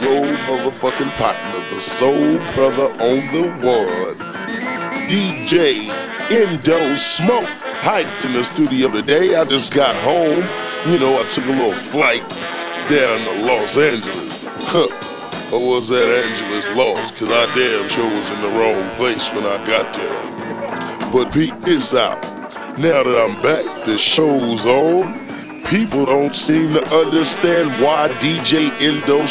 your motherfucking partner, the soul brother on the one, DJ Indo Smoke. Hyped in the studio today. I just got home. You know, I took a little flight down to Los Angeles. Or was that Angeles lost? Cause I damn sure was in the wrong place when I got there. But peep this out. Now that I'm back, the show's on. People don't seem to understand why DJ Indo